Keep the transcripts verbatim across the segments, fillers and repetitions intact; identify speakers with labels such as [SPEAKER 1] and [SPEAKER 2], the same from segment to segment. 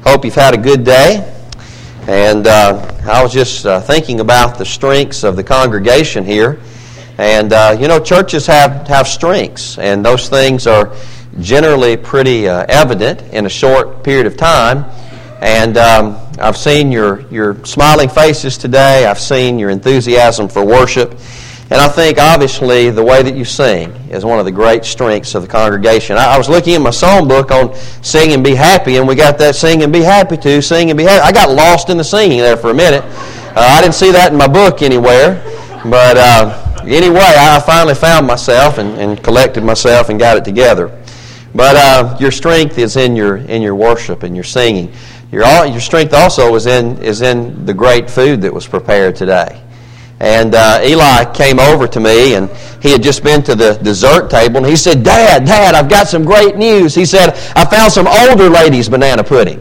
[SPEAKER 1] Hope you've had a good day. And uh, I was just uh, thinking about the strengths of the congregation here. And, uh, you know, churches have, have strengths, and those things are generally pretty uh, evident in a short period of time. And um, I've seen your, your smiling faces today. I've seen your enthusiasm for worship. And I think, obviously, the way that you sing is one of the great strengths of the congregation. I, I was looking at my song book on Sing and Be Happy, and we got that Sing and Be Happy too, Sing and Be Happy. I got lost in the singing there for a minute. Uh, I didn't see that in my book anywhere. But uh, anyway, I finally found myself and, and collected myself and got it together. But uh, your strength is in your in your worship and your singing. Your your strength also is in is in the great food that was prepared today. And uh, Eli came over to me, and he had just been to the dessert table, and he said, Dad, Dad, I've got some great news. He said, I found some older ladies' banana pudding.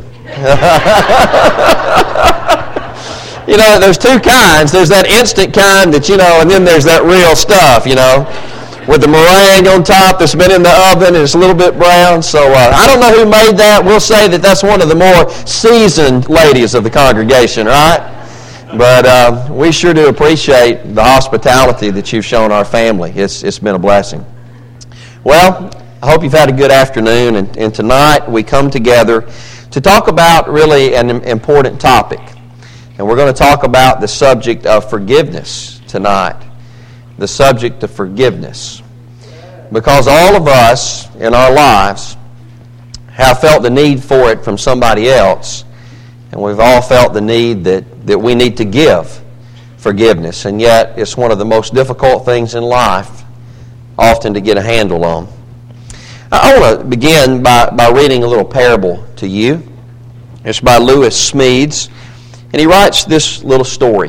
[SPEAKER 1] You know, there's two kinds. There's that instant kind that, you know, and then there's that real stuff, you know, with the meringue on top that's been in the oven and it's a little bit brown. So uh, I don't know who made that. We'll say that that's one of the more seasoned ladies of the congregation, right? But uh, we sure do appreciate the hospitality that you've shown our family. It's It's been a blessing. Well, I hope you've had a good afternoon. And, and tonight we come together to talk about really an important topic. And we're going to talk about the subject of forgiveness tonight. The subject of forgiveness. Because all of us in our lives have felt the need for it from somebody else. And we've all felt the need that, that we need to give forgiveness. And yet, it's one of the most difficult things in life often to get a handle on. I want to begin by, by reading a little parable to you. It's by Lewis Smedes. And he writes this little story.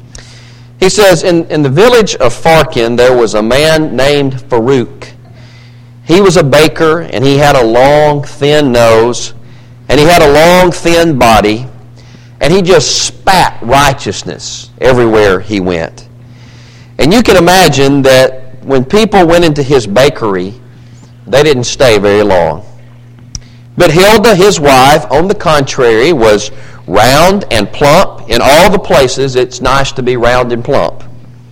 [SPEAKER 1] He says, in, in the village of Farkin, there was a man named Farouk. He was a baker, and he had a long, thin nose, and he had a long, thin body, and he just spat righteousness everywhere he went. And you can imagine that when people went into his bakery, they didn't stay very long. But Hilda, his wife, on the contrary, was round and plump in all the places it's nice to be round and plump.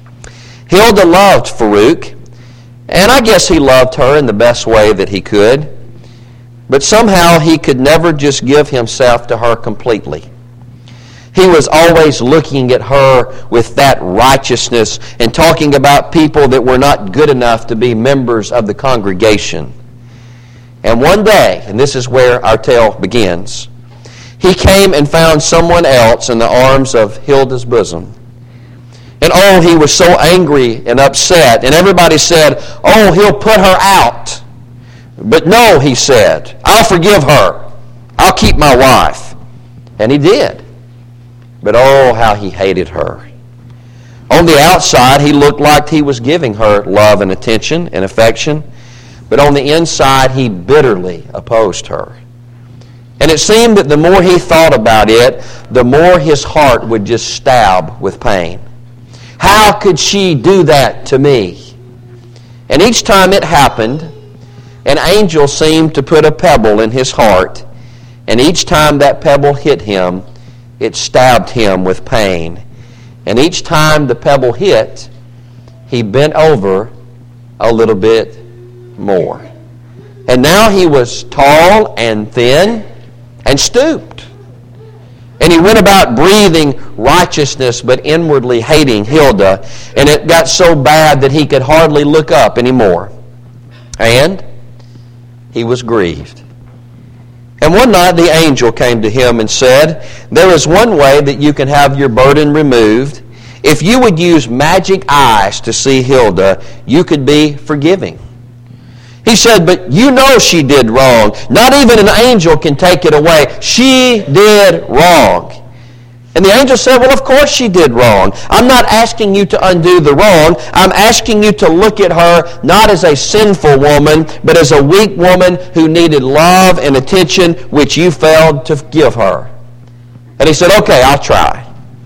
[SPEAKER 1] Hilda loved Farouk, and I guess he loved her in the best way that he could. But somehow he could never just give himself to her completely. He was always looking at her with that righteousness and talking about people that were not good enough to be members of the congregation. And one day, and this is where our tale begins, he came and found someone else in the arms of Hilda's bosom. And oh, he was so angry and upset. And everybody said, oh, he'll put her out. But no, he said, I'll forgive her. I'll keep my wife. And he did. But oh, how he hated her. On the outside, he looked like he was giving her love and attention and affection. But on the inside, he bitterly opposed her. And it seemed that the more he thought about it, the more his heart would just stab with pain. How could she do that to me? And each time it happened, an angel seemed to put a pebble in his heart, and each time that pebble hit him, it stabbed him with pain. And each time the pebble hit, he bent over a little bit more. And now he was tall and thin and stooped. And he went about breathing righteousness but inwardly hating Hilda, and it got so bad that he could hardly look up anymore. And he was grieved. And one night the angel came to him and said, there is one way that you can have your burden removed. If you would use magic eyes to see Hilda, you could be forgiving. He said, but you know she did wrong. Not even an angel can take it away. She did wrong. And the angel said, well, of course she did wrong. I'm not asking you to undo the wrong. I'm asking you to look at her not as a sinful woman, but as a weak woman who needed love and attention, which you failed to give her. And he said, okay, I'll try.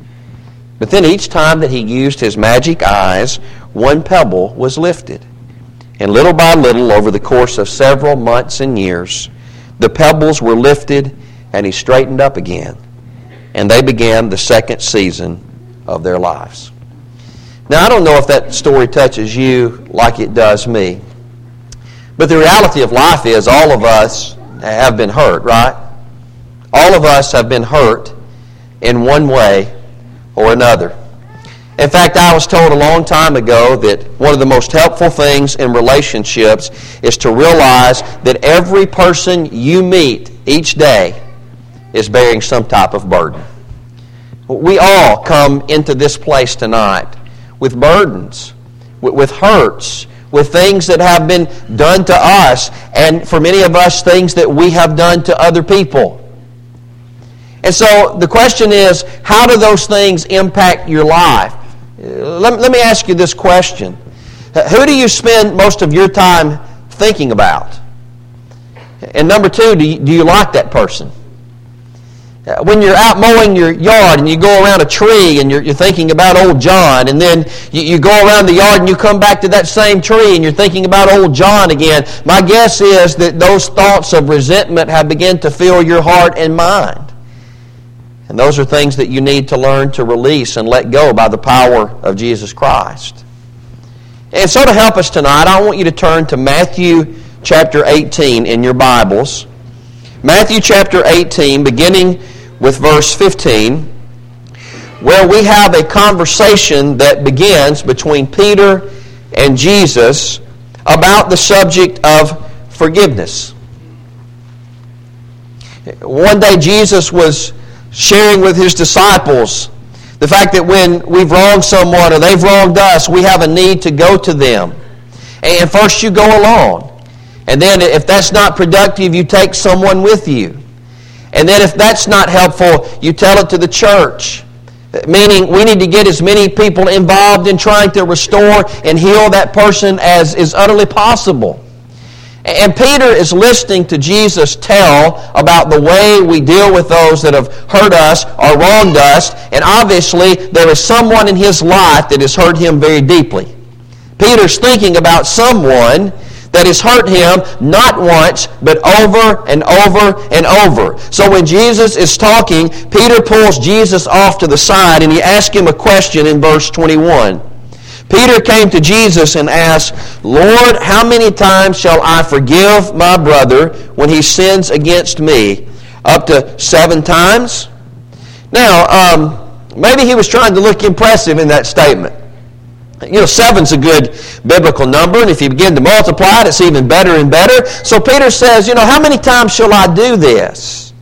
[SPEAKER 1] But then each time that he used his magic eyes, one pebble was lifted. And little by little, over the course of several months and years, the pebbles were lifted and he straightened up again. And they began the second season of their lives. Now, I don't know if that story touches you like it does me. But the reality of life is all of us have been hurt, right? All of us have been hurt in one way or another. In fact, I was told a long time ago that one of the most helpful things in relationships is to realize that every person you meet each day is bearing some type of burden. We all come into this place tonight with burdens, with hurts, with things that have been done to us, and for many of us, things that we have done to other people. And so the question is, how do those things impact your life? Let, let me ask you this question. Who do you spend most of your time thinking about? And number two, do you, do you like that person? When you're out mowing your yard and you go around a tree and you're, you're thinking about old John, and then you, you go around the yard and you come back to that same tree and you're thinking about old John again, my guess is that those thoughts of resentment have begun to fill your heart and mind. And those are things that you need to learn to release and let go by the power of Jesus Christ. And so to help us tonight, I want you to turn to Matthew chapter eighteen in your Bibles. Matthew chapter eighteen, beginning with verse fifteen, where we have a conversation that begins between Peter and Jesus about the subject of forgiveness. One day Jesus was sharing with his disciples the fact that when we've wronged someone or they've wronged us, we have a need to go to them. And first you go alone. And then if that's not productive, you take someone with you. And then if that's not helpful, you tell it to the church. Meaning we need to get as many people involved in trying to restore and heal that person as is utterly possible. And Peter is listening to Jesus tell about the way we deal with those that have hurt us or wronged us. And obviously there is someone in his life that has hurt him very deeply. Peter's thinking about someone that has hurt him not once, but over and over and over. So when Jesus is talking, Peter pulls Jesus off to the side and he asks him a question in verse twenty-one. Peter came to Jesus and asked, Lord, how many times shall I forgive my brother when he sins against me? Up to seven times? Now, um, maybe he was trying to look impressive in that statement. You know, seven's a good biblical number, and if you begin to multiply it, it's even better and better. So Peter says, you know, how many times shall I do this?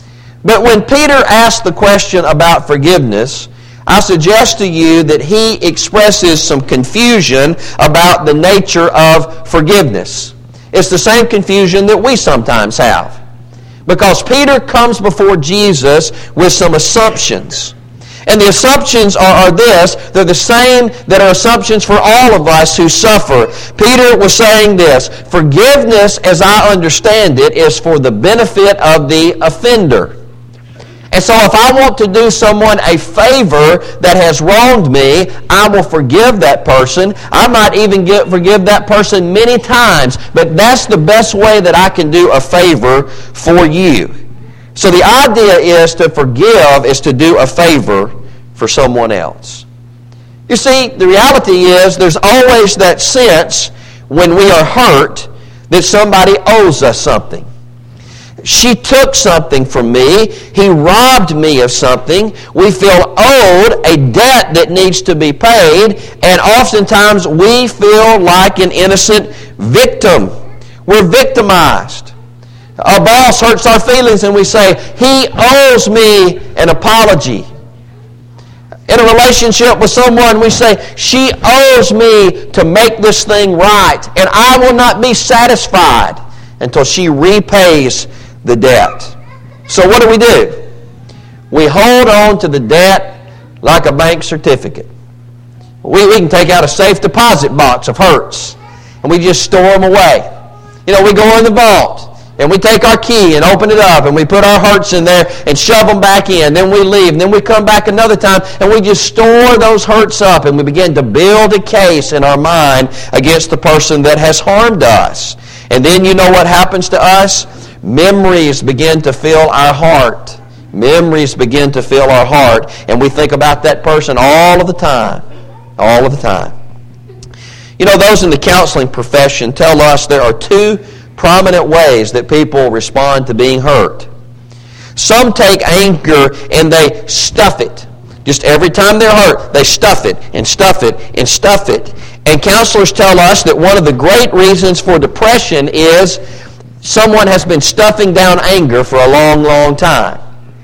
[SPEAKER 1] But when Peter asked the question about forgiveness, I suggest to you that he expresses some confusion about the nature of forgiveness. It's the same confusion that we sometimes have. Because Peter comes before Jesus with some assumptions. And the assumptions are, are this. They're the same that are assumptions for all of us who suffer. Peter was saying this. Forgiveness, as I understand it, is for the benefit of the offender. And so if I want to do someone a favor that has wronged me, I will forgive that person. I might even get, forgive that person many times. But that's the best way that I can do a favor for you. So the idea is to forgive is to do a favor for someone else. You see, the reality is there's always that sense when we are hurt that somebody owes us something. She took something from me. He robbed me of something. We feel owed a debt that needs to be paid, and oftentimes we feel like an innocent victim. We're victimized. Our boss hurts our feelings and we say, he owes me an apology. In a relationship with someone, we say, she owes me to make this thing right, and I will not be satisfied until she repays the debt. So what do we do? We hold on to the debt like a bank certificate. We, we can take out a safe deposit box of hurts, and we just store them away. You know, we go in the vault, and we take our key and open it up, and we put our hurts in there and shove them back in. Then we leave, and then we come back another time, and we just store those hurts up, and we begin to build a case in our mind against the person that has harmed us. And then you know what happens to us? memories begin to fill our heart. Memories begin to fill our heart, and we think about that person all of the time. All of the time. You know, those in the counseling profession tell us there are two prominent ways that people respond to being hurt. Some take anger and they stuff it. Just every time they're hurt, they stuff it and stuff it and stuff it. And counselors tell us that one of the great reasons for depression is someone has been stuffing down anger for a long, long time.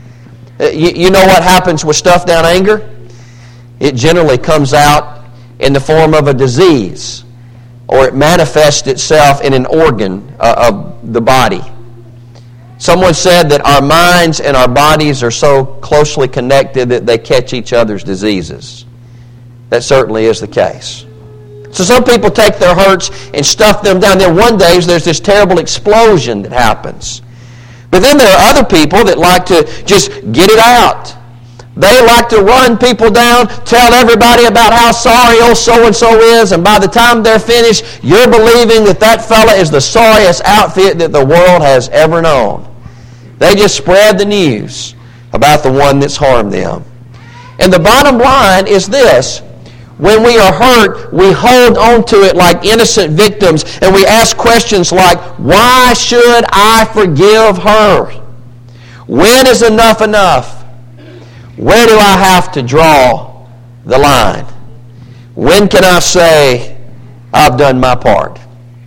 [SPEAKER 1] You, you know what happens with stuffed down anger? It generally comes out in the form of a disease, or it manifests itself in an organ uh, of the body. Someone said that our minds and our bodies are so closely connected that they catch each other's diseases. That certainly is the case. So some people take their hurts and stuff them down. Then one day there's this terrible explosion that happens. But then there are other people that like to just get it out. They like to run people down, tell everybody about how sorry old so-and-so is, and by the time they're finished, you're believing that that fella is the sorriest outfit that the world has ever known. They just spread the news about the one that's harmed them. And the bottom line is this: when we are hurt, we hold on to it like innocent victims, and we ask questions like, why should I forgive her? When is enough enough? Where do I have to draw the line? When can I say, I've done my part?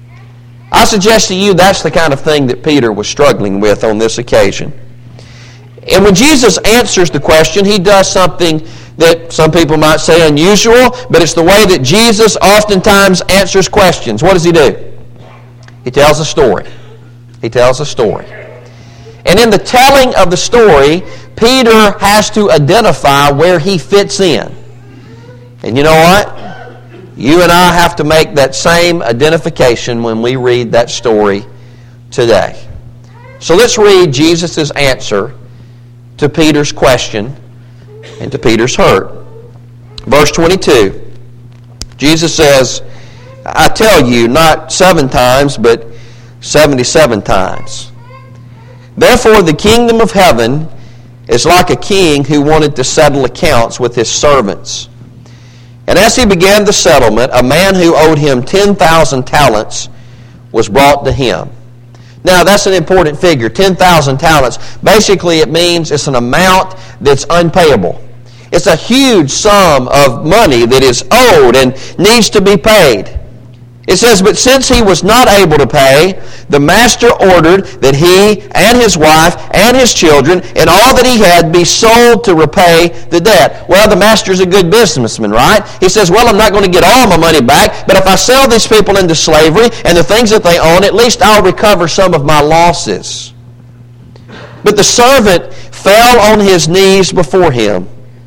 [SPEAKER 1] I suggest to you that's the kind of thing that Peter was struggling with on this occasion. And when Jesus answers the question, he does something that some people might say unusual, but it's the way that Jesus oftentimes answers questions. What does he do? He tells a story. He tells a story. And in the telling of the story, Peter has to identify where he fits in. And you know what? You and I have to make that same identification when we read that story today. So let's read Jesus' answer to Peter's question and to Peter's hurt. Verse twenty-two. Jesus says, I tell you, not seven times, but seventy-seven times. Therefore, the kingdom of heaven is like a king who wanted to settle accounts with his servants. And as he began the settlement, a man who owed him ten thousand talents was brought to him. Now, that's an important figure, ten thousand talents. Basically, it means it's an amount that's unpayable. It's a huge sum of money that is owed and needs to be paid. It says, but since he was not able to pay, the master ordered that he and his wife and his children and all that he had be sold to repay the debt. Well, the master's a good businessman, right? He says, well, I'm not going to get all my money back, but if I sell these people into slavery and the things that they own, at least I'll recover some of my losses. But the servant fell on his knees before him.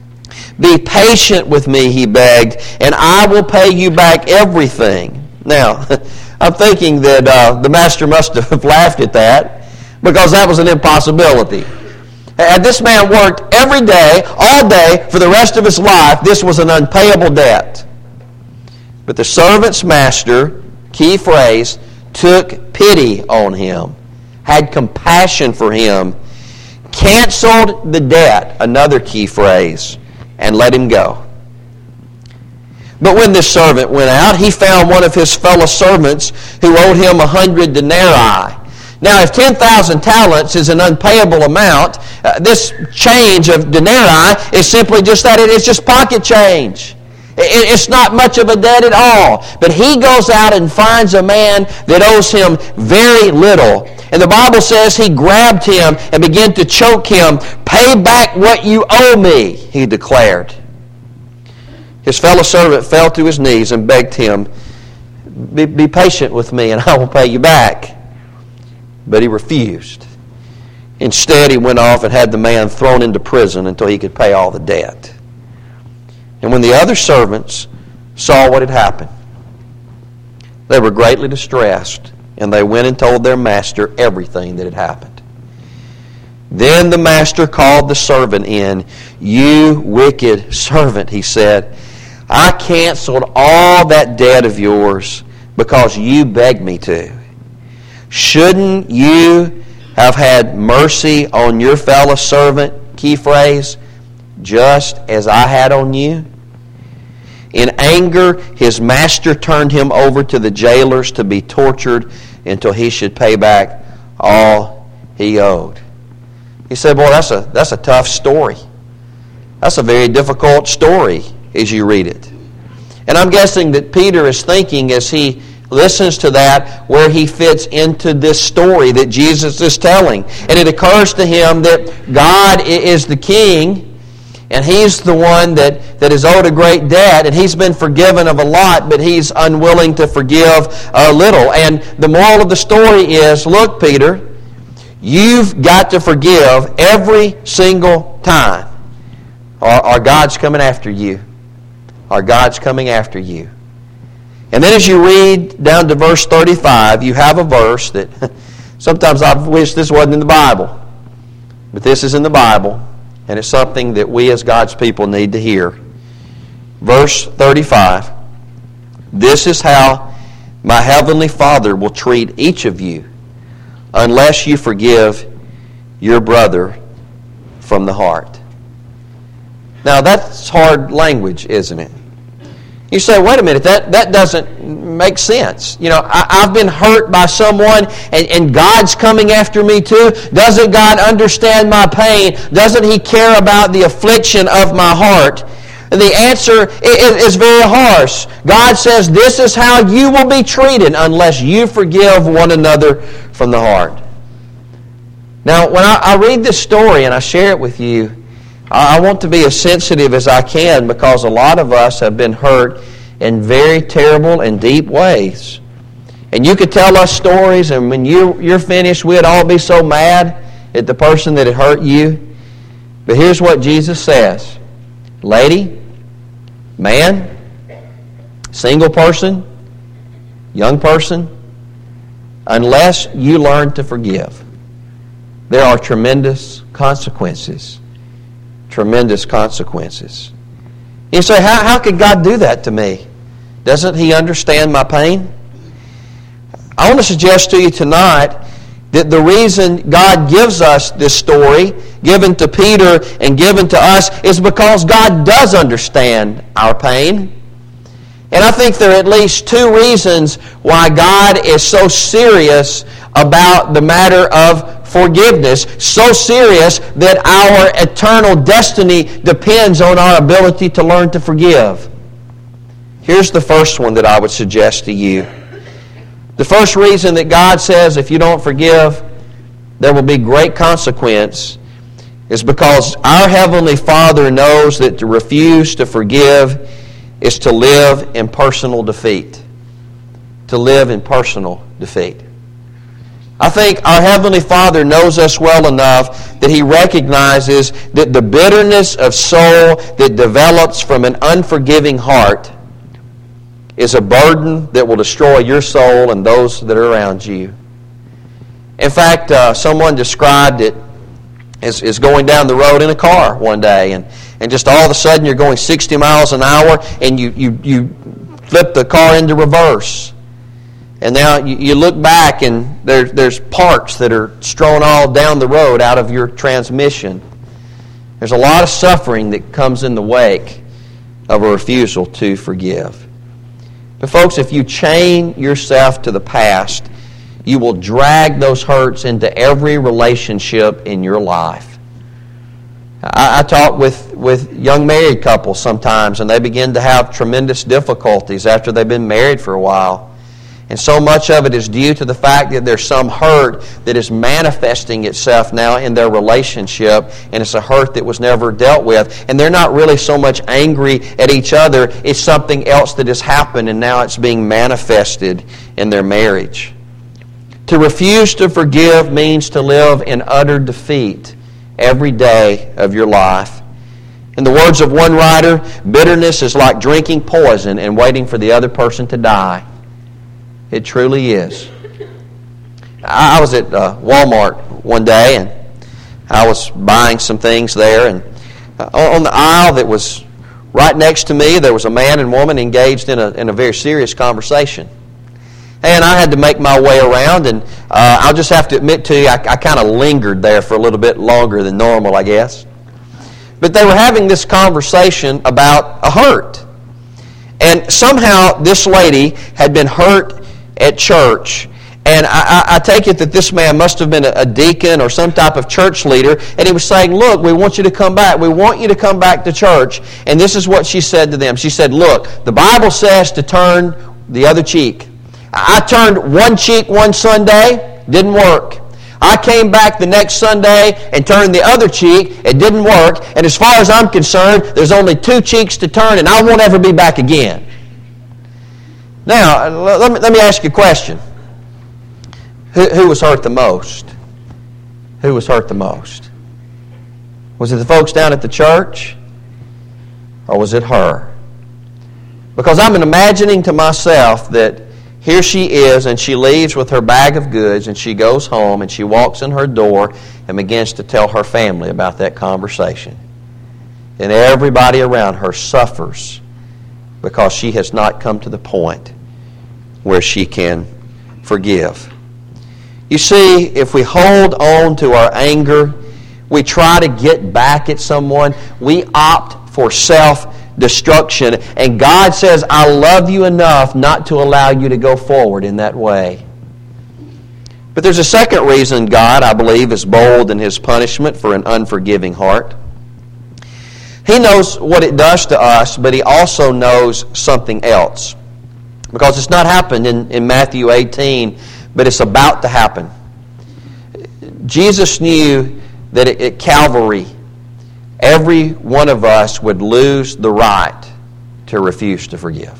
[SPEAKER 1] Be patient with me, he begged, and I will pay you back everything. Now, I'm thinking that uh, the master must have laughed at that, because that was an impossibility. Had this man worked every day, all day, for the rest of his life, this was an unpayable debt. But the servant's master, key phrase, took pity on him, had compassion for him, canceled the debt, another key phrase, and let him go. But when this servant went out, he found one of his fellow servants who owed him a hundred denarii. Now, if ten thousand talents is an unpayable amount, uh, this change of denarii is simply just that. It is just pocket change. It, it's not much of a debt at all. But he goes out and finds a man that owes him very little. And the Bible says he grabbed him and began to choke him. Pay back what you owe me, he declared. His fellow servant fell to his knees and begged him, be, be patient with me and I will pay you back. But he refused. Instead, he went off and had the man thrown into prison until he could pay all the debt. And when the other servants saw what had happened, they were greatly distressed, and they went and told their master everything that had happened. Then the master called the servant in. You wicked servant, he said, I canceled all that debt of yours because you begged me to. Shouldn't you have had mercy on your fellow servant, key phrase, just as I had on you? In anger, his master turned him over to the jailers to be tortured until he should pay back all he owed. You say, boy, that's a, that's a tough story. That's a very difficult story as you read it. And I'm guessing that Peter is thinking as he listens to that where he fits into this story that Jesus is telling. And it occurs to him that God is the king, and He's the one that, that is owed a great debt, and He's been forgiven of a lot, but He's unwilling to forgive a little. And the moral of the story is, look, Peter, you've got to forgive every single time, or, or God's coming after you. Or God's coming after you. And then as you read down to verse thirty-five, you have a verse that sometimes I wish this wasn't in the Bible. But this is in the Bible, and it's something that we as God's people need to hear. Verse thirty-five, this is how my heavenly Father will treat each of you unless you forgive your brother from the heart. Now that's hard language, isn't it? You say, wait a minute, that, that doesn't make sense. You know, I, I've been hurt by someone and, and God's coming after me too. Doesn't God understand my pain? Doesn't He care about the affliction of my heart? And the answer is, is very harsh. God says, this is how you will be treated unless you forgive one another from the heart. Now, when I, I read this story and I share it with you, I want to be as sensitive as I can because a lot of us have been hurt in very terrible and deep ways. And you could tell us stories, and when you, you're finished, we'd all be so mad at the person that had hurt you. But here's what Jesus says. Lady, man, single person, young person, unless you learn to forgive, there are tremendous consequences. Tremendous consequences. You say, how, how could God do that to me? Doesn't He understand my pain? I want to suggest to you tonight that the reason God gives us this story, given to Peter and given to us, is because God does understand our pain. And I think there are at least two reasons why God is so serious about the matter of forgiveness, so serious that our eternal destiny depends on our ability to learn to forgive. Here's the first one that I would suggest to you. The first reason that God says if you don't forgive, there will be great consequence is because our Heavenly Father knows that to refuse to forgive is to live in personal defeat. To live in personal defeat. I think our Heavenly Father knows us well enough that He recognizes that the bitterness of soul that develops from an unforgiving heart is a burden that will destroy your soul and those that are around you. In fact, uh, someone described it as, as going down the road in a car one day, and, and just all of a sudden you're going sixty miles an hour and you, you, you flip the car into reverse. And now you look back and there's, there's parts that are strewn all down the road out of your transmission. There's a lot of suffering that comes in the wake of a refusal to forgive. But folks, if you chain yourself to the past, you will drag those hurts into every relationship in your life. I, I talk with, with young married couples sometimes, and they begin to have tremendous difficulties after they've been married for a while. And so much of it is due to the fact that there's some hurt that is manifesting itself now in their relationship, and it's a hurt that was never dealt with. And they're not really so much angry at each other, it's something else that has happened, and now it's being manifested in their marriage. To refuse to forgive means to live in utter defeat every day of your life. In the words of one writer, bitterness is like drinking poison and waiting for the other person to die. It truly is. I was at uh, Walmart one day, and I was buying some things there, and uh, on the aisle that was right next to me, there was a man and woman engaged in a, in a very serious conversation. And I had to make my way around, and uh, I'll just have to admit to you, I, I kind of lingered there for a little bit longer than normal, I guess. But they were having this conversation about a hurt. And somehow this lady had been hurt at church. And I, I, I take it that this man must have been a, a deacon or some type of church leader. And he was saying, look, we want you to come back. We want you to come back to church. And this is what she said to them. She said, look, the Bible says to turn the other cheek. I turned one cheek one Sunday, didn't work. I came back the next Sunday and turned the other cheek, it didn't work. And as far as I'm concerned, there's only two cheeks to turn, and I won't ever be back again. Now, let me, let me ask you a question. Who, who was hurt the most? Who was hurt the most? Was it the folks down at the church? Or was it her? Because I'm imagining to myself that here she is, and she leaves with her bag of goods, and she goes home, and she walks in her door and begins to tell her family about that conversation. And everybody around her suffers because she has not come to the point where she can forgive. You see, if we hold on to our anger, we try to get back at someone, we opt for self-destruction. And God says, I love you enough not to allow you to go forward in that way. But there's a second reason God, I believe, is bold in His punishment for an unforgiving heart. He knows what it does to us, but He also knows something else. Because it's not happened in, in Matthew eighteen, but it's about to happen. Jesus knew that at Calvary, every one of us would lose the right to refuse to forgive.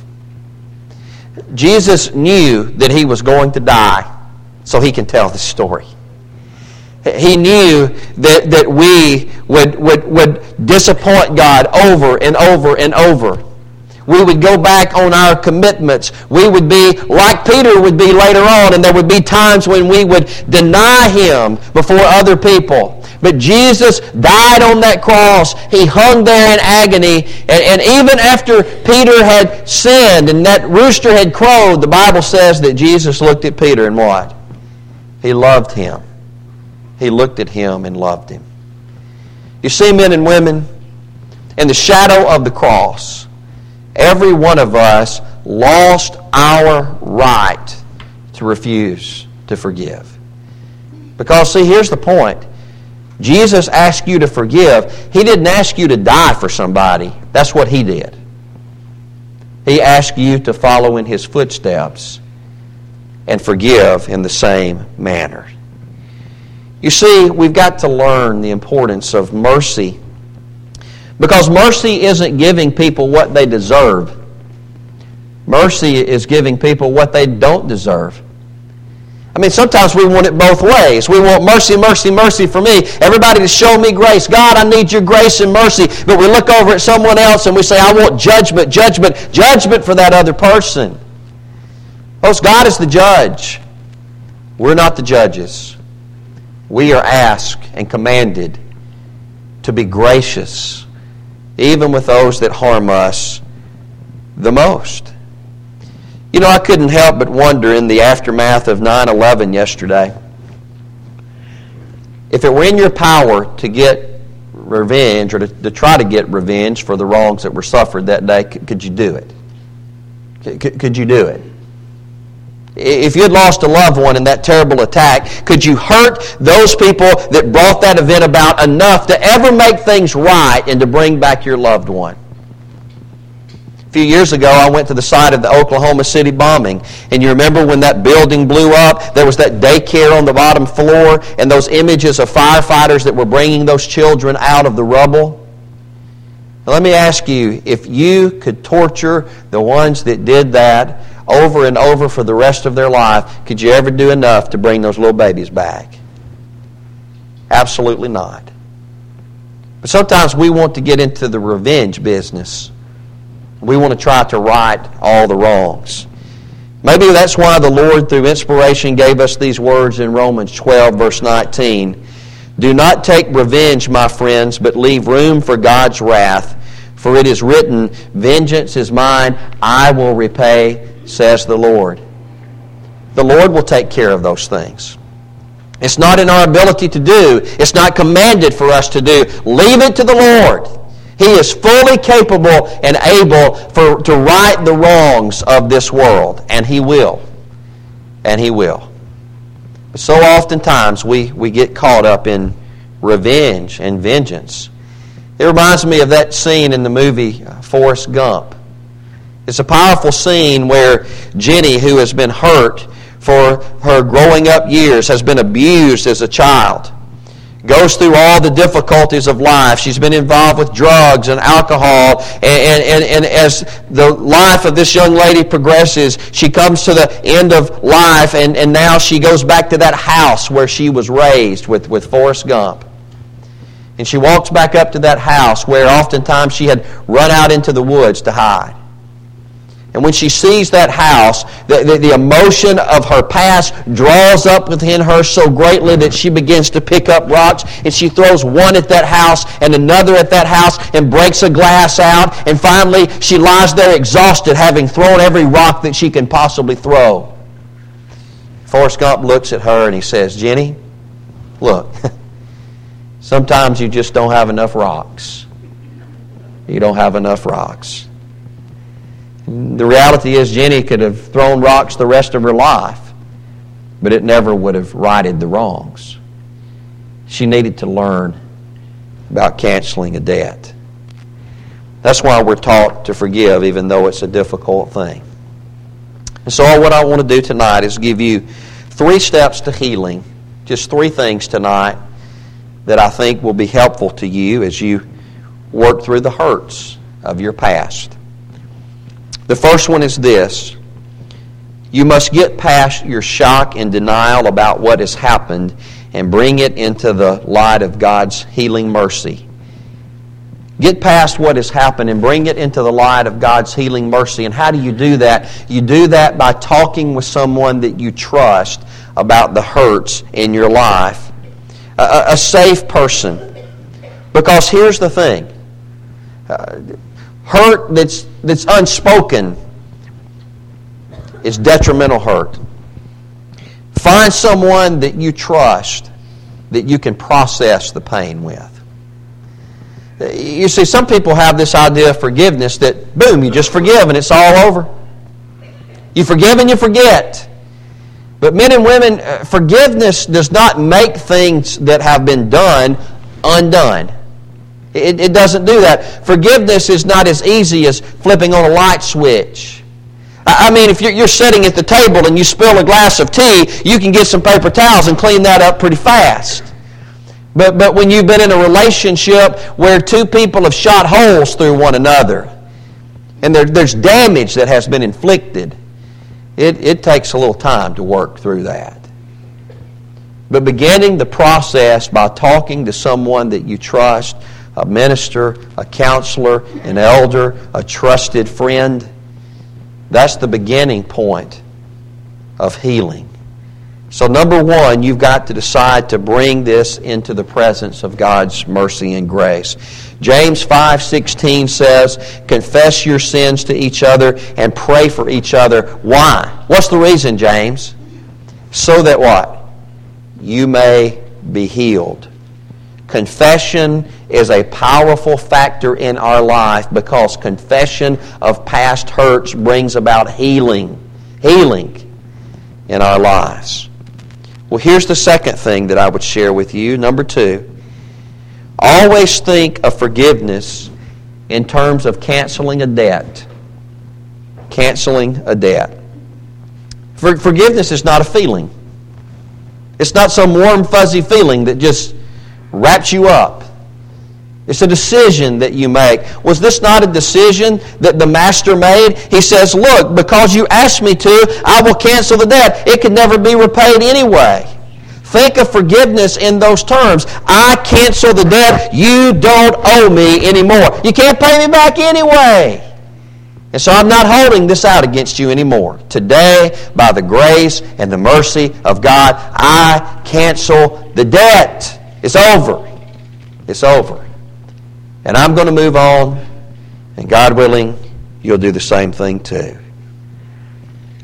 [SPEAKER 1] Jesus knew that He was going to die so He can tell the story. He knew that, that we would, would, would disappoint God over and over and over. We would go back on our commitments. We would be like Peter would be later on, and there would be times when we would deny Him before other people. But Jesus died on that cross. He hung there in agony. And, and even after Peter had sinned and that rooster had crowed, the Bible says that Jesus looked at Peter and what? He loved him. He looked at him and loved him. You see, men and women, in the shadow of the cross, every one of us lost our right to refuse to forgive. Because, see, here's the point. Jesus asked you to forgive. He didn't ask you to die for somebody. That's what He did. He asked you to follow in His footsteps and forgive in the same manner. You see, we've got to learn the importance of mercy. Because mercy isn't giving people what they deserve. Mercy is giving people what they don't deserve. I mean, sometimes we want it both ways. We want mercy, mercy, mercy for me. Everybody to show me grace. God, I need your grace and mercy. But we look over at someone else and we say, I want judgment, judgment, judgment for that other person. Folks, God is the judge. We're not the judges. We are asked and commanded to be gracious, even with those that harm us the most. You know, I couldn't help but wonder in the aftermath of nine eleven yesterday, if it were in your power to get revenge or to, to try to get revenge for the wrongs that were suffered that day, could, could you do it? Could, could you do it? If you had lost a loved one in that terrible attack, could you hurt those people that brought that event about enough to ever make things right and to bring back your loved one? A few years ago, I went to the site of the Oklahoma City bombing. And you remember when that building blew up, there was that daycare on the bottom floor and those images of firefighters that were bringing those children out of the rubble. Now, let me ask you, if you could torture the ones that did that over and over for the rest of their life, could you ever do enough to bring those little babies back? Absolutely not. But sometimes we want to get into the revenge business. We want to try to right all the wrongs. Maybe that's why the Lord, through inspiration, gave us these words in Romans twelve, verse nineteen. Do not take revenge, my friends, but leave room for God's wrath. For it is written, vengeance is mine, I will repay, says the Lord. the Lord will take care of those things. It's not in our ability to do. It's not commanded for us to do. Leave it to the Lord. He is fully capable and able for, to right the wrongs of this world. And He will. And He will. But so oftentimes we, we get caught up in revenge and vengeance. It reminds me of that scene in the movie Forrest Gump. It's a powerful scene where Jenny, who has been hurt for her growing up years, has been abused as a child, goes through all the difficulties of life. She's been involved with drugs and alcohol, and, and, and as the life of this young lady progresses, she comes to the end of life, and, and now she goes back to that house where she was raised with, with Forrest Gump. And she walks back up to that house where oftentimes she had run out into the woods to hide. And when she sees that house, the, the, the emotion of her past draws up within her so greatly that she begins to pick up rocks, and she throws one at that house and another at that house and breaks a glass out, and finally she lies there exhausted, having thrown every rock that she can possibly throw. Forrest Gump looks at her and he says, "Jenny, look, sometimes you just don't have enough rocks. You don't have enough rocks." The reality is Jenny could have thrown rocks the rest of her life, but it never would have righted the wrongs. She needed to learn about canceling a debt. That's why we're taught to forgive, even though it's a difficult thing. And so what I want to do tonight is give you three steps to healing, just three things tonight that I think will be helpful to you as you work through the hurts of your past. The first one is this: you must get past your shock and denial about what has happened and bring it into the light of God's healing mercy. Get past what has happened and bring it into the light of God's healing mercy. And how do you do that? You do that by talking with someone that you trust about the hurts in your life. A, a safe person. Because here's the thing. Uh, hurt that's, that's unspoken is detrimental hurt. Find someone that you trust that you can process the pain with. You see, some people have this idea of forgiveness that, boom, you just forgive and it's all over. You forgive and you forget. But men and women, forgiveness does not make things that have been done undone. It, it doesn't do that. Forgiveness is not as easy as flipping on a light switch. I mean, if you're, you're sitting at the table and you spill a glass of tea, you can get some paper towels and clean that up pretty fast. But but when you've been in a relationship where two people have shot holes through one another and there, there's damage that has been inflicted, it, it takes a little time to work through that. But beginning the process by talking to someone that you trust, a minister, a counselor, an elder, a trusted friend, that's the beginning point of healing. So number one, you've got to decide to bring this into the presence of God's mercy and grace. James five sixteen says, confess your sins to each other and pray for each other. Why? What's the reason, James? So that what? You may be healed. Confession is a powerful factor in our life because confession of past hurts brings about healing. Healing in our lives. Well, here's the second thing that I would share with you. Number two, always think of forgiveness in terms of canceling a debt. Canceling a debt. For, forgiveness is not a feeling. It's not some warm, fuzzy feeling that just wraps you up. It's a decision that you make. Was this not a decision that the master made? He says, look, because you asked me to, I will cancel the debt. It could never be repaid anyway. Think of forgiveness in those terms. I cancel the debt. You don't owe me anymore. You can't pay me back anyway. And so I'm not holding this out against you anymore. Today, by the grace and the mercy of God, I cancel the debt. It's over. It's over. And I'm going to move on, and God willing, you'll do the same thing too.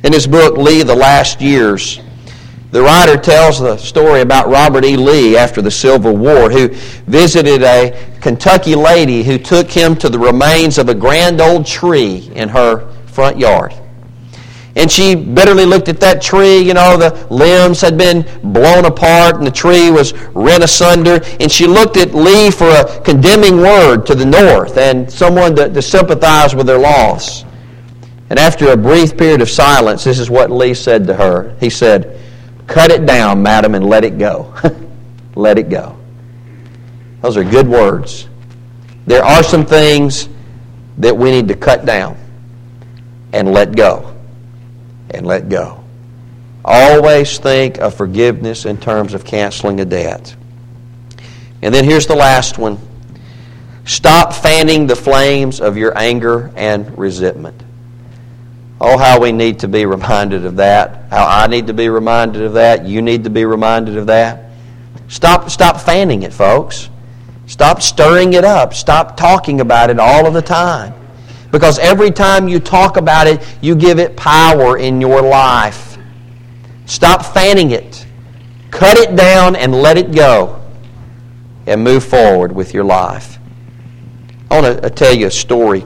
[SPEAKER 1] In his book, Lee, The Last Years, the writer tells the story about Robert E. Lee after the Civil War, who visited a Kentucky lady who took him to the remains of a grand old tree in her front yard. And she bitterly looked at that tree. You know, the limbs had been blown apart and the tree was rent asunder. And she looked at Lee for a condemning word to the north and someone to, to sympathize with their loss. And after a brief period of silence, this is what Lee said to her. He said, "Cut it down, madam, and let it go." Let it go. Those are good words. There are some things that we need to cut down and let go. And let go. Always think of forgiveness in terms of canceling a debt. And then here's the last one. Stop fanning the flames of your anger and resentment. Oh, how we need to be reminded of that. How I need to be reminded of that. You need to be reminded of that. Stop, stop fanning it, folks. Stop stirring it up. Stop talking about it all of the time. Because every time you talk about it, you give it power in your life. Stop fanning it. Cut it down and let it go. And move forward with your life. I want to tell you a story.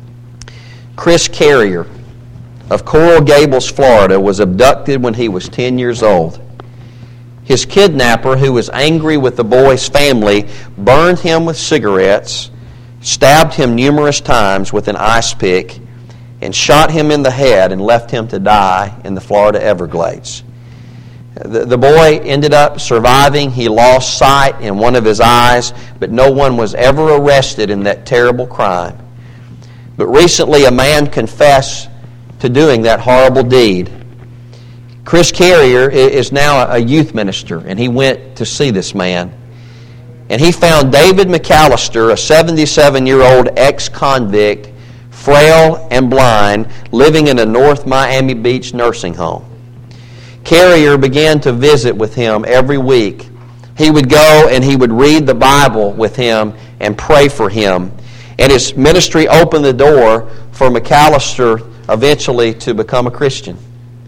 [SPEAKER 1] Chris Carrier of Coral Gables, Florida, was abducted when he was ten years old. His kidnapper, who was angry with the boy's family, burned him with cigarettes, stabbed him numerous times with an ice pick, and shot him in the head and left him to die in the Florida Everglades. The, the boy ended up surviving. He lost sight in one of his eyes, but no one was ever arrested in that terrible crime. But recently a man confessed to doing that horrible deed. Chris Carrier is now a youth minister, and he went to see this man. And he found David McAllister, a seventy-seven-year-old ex-convict, frail and blind, living in a North Miami Beach nursing home. Carrier began to visit with him every week. He would go and he would read the Bible with him and pray for him. And his ministry opened the door for McAllister eventually to become a Christian.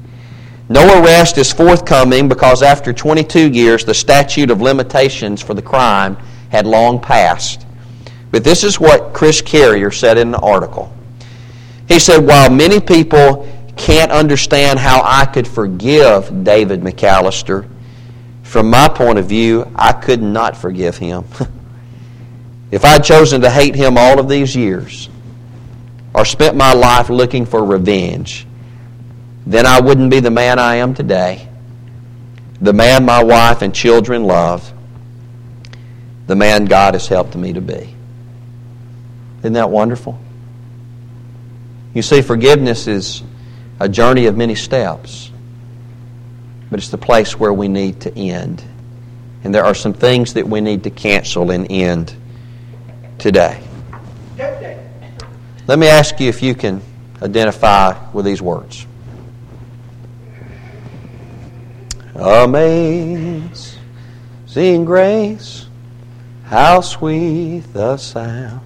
[SPEAKER 1] No arrest is forthcoming because after twenty-two years, the statute of limitations for the crime had long passed. But this is what Chris Carrier said in an article. He said, "While many people can't understand how I could forgive David McAllister, from my point of view, I could not forgive him. If I'd chosen to hate him all of these years, or spent my life looking for revenge, then I wouldn't be the man I am today, the man my wife and children love, the man God has helped me to be." Isn't that wonderful? You see, forgiveness is a journey of many steps, but it's the place where we need to end. And there are some things that we need to cancel and end today. Let me ask you if you can identify with these words. Amazing grace, how sweet the sound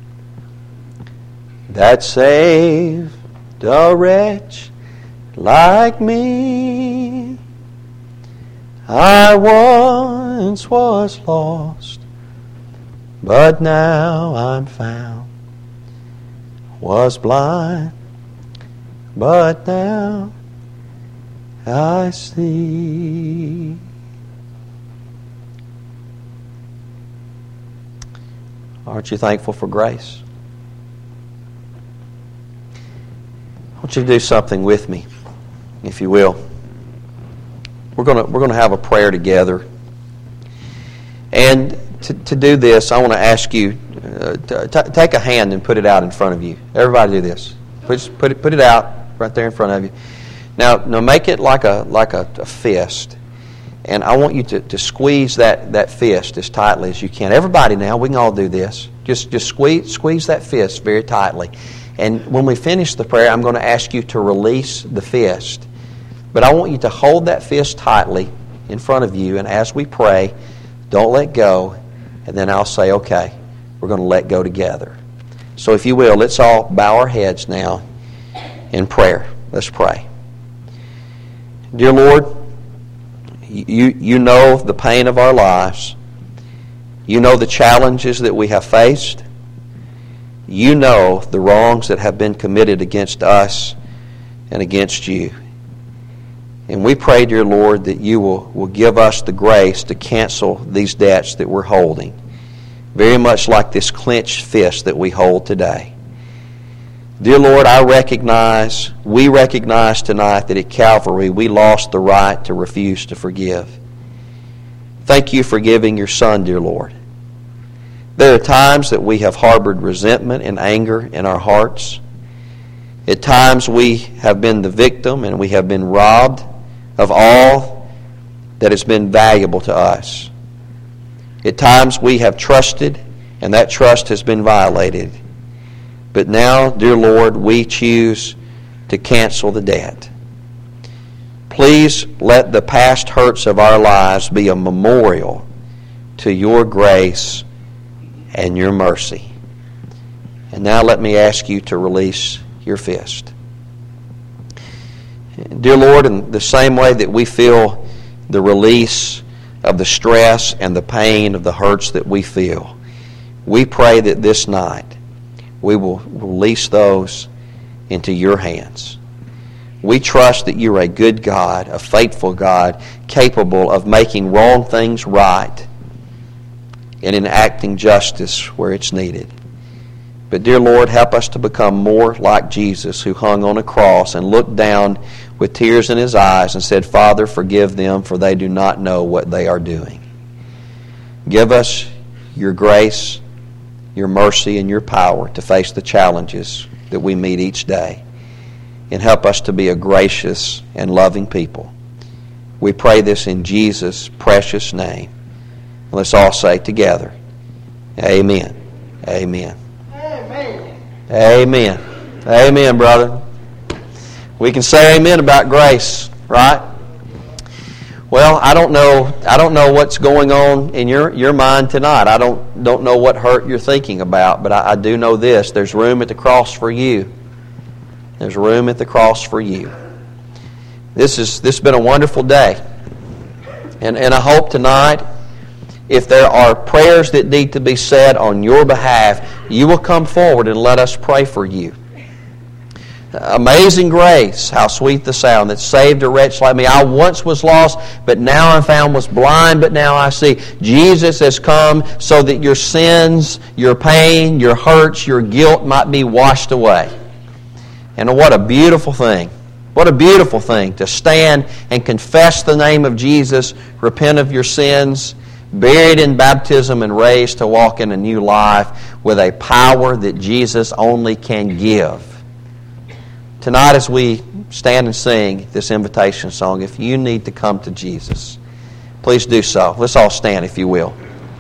[SPEAKER 1] that saved a wretch like me. I once was lost, but now I'm found. Was blind, but now I see. Aren't you thankful for grace? I want you to do something with me, if you will. We're going to we're going to have a prayer together. And to, to do this, I want to ask you uh, to t- take a hand and put it out in front of you. Everybody do this. Put put it put it out right there in front of you. Now, now make it like a like a, a fist. And I want you to, to squeeze that, that fist as tightly as you can. Everybody now, we can all do this. Just just squeeze squeeze that fist very tightly. And when we finish the prayer, I'm going to ask you to release the fist. But I want you to hold that fist tightly in front of you. And as we pray, don't let go. And then I'll say, okay, we're going to let go together. So if you will, let's all bow our heads now in prayer. Let's pray. Dear Lord, you, you know the pain of our lives. You know the challenges that we have faced. You know the wrongs that have been committed against us and against you. And we pray, dear Lord, that you will, will give us the grace to cancel these debts that we're holding. Very much like this clenched fist that we hold today. Dear Lord, I recognize, we recognize tonight that at Calvary we lost the right to refuse to forgive. Thank you for giving your Son, dear Lord. There are times that we have harbored resentment and anger in our hearts. At times we have been the victim and we have been robbed of all that has been valuable to us. At times we have trusted and that trust has been violated. But now, dear Lord, we choose to cancel the debt. Please let the past hurts of our lives be a memorial to your grace and your mercy. And now let me ask you to release your fist. Dear Lord, in the same way that we feel the release of the stress and the pain of the hurts that we feel, we pray that this night we will release those into your hands. We trust that you're a good God, a faithful God, capable of making wrong things right and enacting justice where it's needed. But dear Lord, help us to become more like Jesus, who hung on a cross and looked down with tears in his eyes and said, Father, forgive them, for they do not know what they are doing. Give us your grace, your mercy, and your power to face the challenges that we meet each day. And help us to be a gracious and loving people. We pray this in Jesus' precious name. Let's all say together, Amen. Amen. Amen. Amen. Amen, brother. We can say amen about grace, right? Well, I don't know. I don't know what's going on in your, your mind tonight. I don't don't know what hurt you're thinking about, but I, I do know this: there's room at the cross for you. There's room at the cross for you. This is this has been a wonderful day, and and I hope tonight, if there are prayers that need to be said on your behalf, you will come forward and let us pray for you. Amazing grace, how sweet the sound that saved a wretch like me. I once was lost, but now I'm found, was blind, but now I see. Jesus has come so that your sins, your pain, your hurts, your guilt might be washed away. And what a beautiful thing. What a beautiful thing to stand and confess the name of Jesus, repent of your sins, buried in baptism and raised to walk in a new life with a power that Jesus only can give. Tonight, as we stand and sing this invitation song, if you need to come to Jesus, please do so. Let's all stand, if you will.